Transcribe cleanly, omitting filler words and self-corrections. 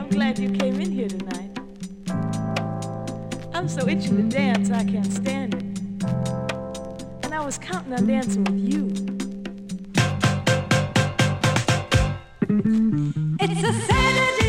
I'm glad you came in here tonight. I'm so itching to dance, I can't stand it. And I was counting on dancing with you. It's a Saturday